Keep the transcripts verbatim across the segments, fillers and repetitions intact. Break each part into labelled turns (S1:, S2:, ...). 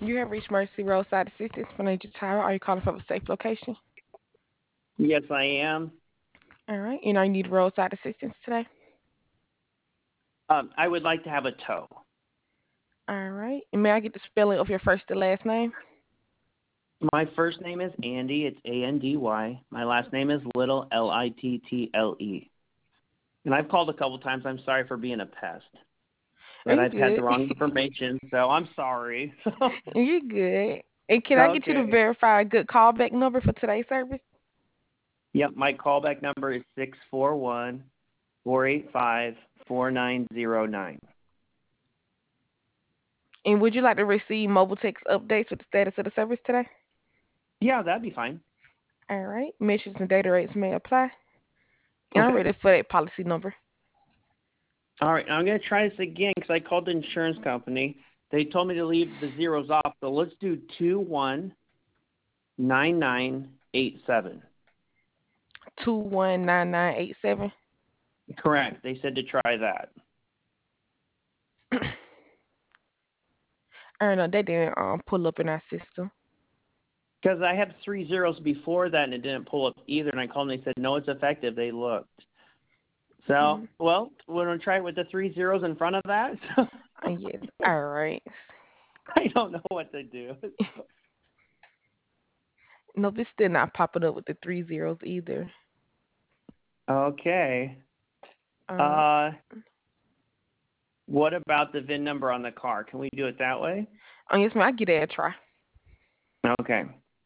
S1: You have reached Mercy Roadside Assistance from Agent Tyra. Are you calling from a safe location?
S2: Yes, I am.
S1: All right. You know you need roadside assistance today?
S2: Um, I would like to have a tow.
S1: All right. And may I get the spelling of your first and last name?
S2: My first name is Andy. It's A N D Y. My last name is Little, L I T T L E. And I've called a couple times. I'm sorry for being a pest.
S1: Are
S2: But
S1: you
S2: I've had
S1: good?
S2: the wrong information, so I'm sorry.
S1: You good. And can I get you to
S2: Okay.
S1: verify a good callback number for today's service?
S2: Yep, my callback number is six four one, four eight five, four nine zero nine.
S1: And would you like to receive mobile text updates with the status of the service today?
S2: Yeah, that'd be fine.
S1: All right. Missions and data rates may apply. And I'm
S2: Okay.
S1: ready for that policy number.
S2: All right, I'm going to try this again because I called the insurance company. They told me to leave the zeros off, so let's do two one nine nine eight seven.
S1: Two one nine nine eight seven.
S2: Correct. They said to try that.
S1: I don't know. They didn't um, pull up in our system.
S2: Because I had three zeros before that and it didn't pull up either. And I called and they said, no, it's effective. They looked. So,
S1: Mm.
S2: well, we're going to try it with the three zeros in front of that.
S1: Uh, yes. All right.
S2: I don't know what to do.
S1: Nope, it's still not popping up with the three zeros either.
S2: Okay.
S1: Uh,
S2: Uh, what about the V I N number on the car? Can we do it that way?
S1: oh, yes, ma'am. I give that a try.
S2: Okay.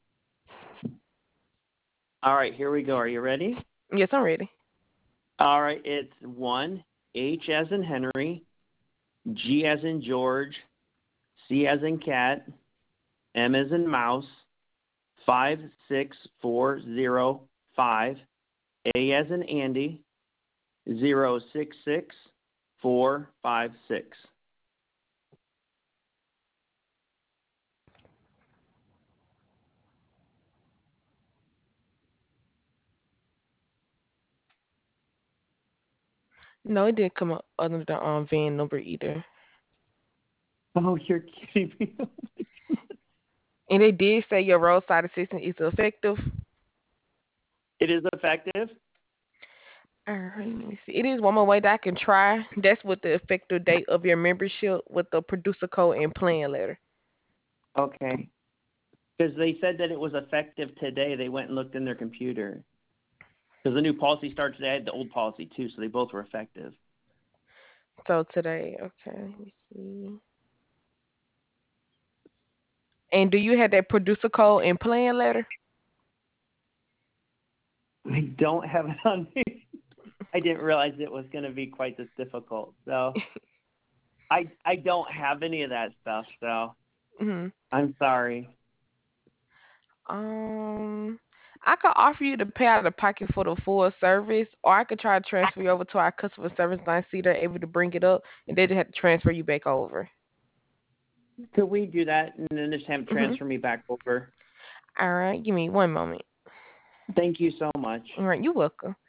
S2: All right, here we go. Are you ready?
S1: Yes, I'm ready.
S2: All right, it's one, H as in Henry, G as in George, C as in cat, M as in mouse, five six four zero five, A as in Andy, zero six six four five six.
S1: No, it didn't come up under the um, van number either.
S2: Oh, you're kidding me.
S1: And they did say your roadside assistance is effective.
S2: It is effective?
S1: All right, let me see. It is one more way that I can try. That's with the effective date of your membership with the producer code and plan letter.
S2: Okay. Because they said that it was effective today. They went and looked in their computer. Because the new policy starts today. I had the old policy too, so they both were effective.
S1: So today, okay, let me see. And do you have that producer code and plan letter?
S2: I don't have it on me. I didn't realize it was going to be quite this difficult. So I I don't have any of that stuff. So
S1: hmm
S2: I'm sorry.
S1: Um, I could offer you to pay out of pocket for the full service, or I could try to transfer you over to our customer service line. See, they're able to bring it up, and they just have to transfer you back over.
S2: Could we do that and then just have them
S1: hmm
S2: transfer me back over?
S1: All right, give me one moment.
S2: Thank you so much.
S1: All right, you're welcome.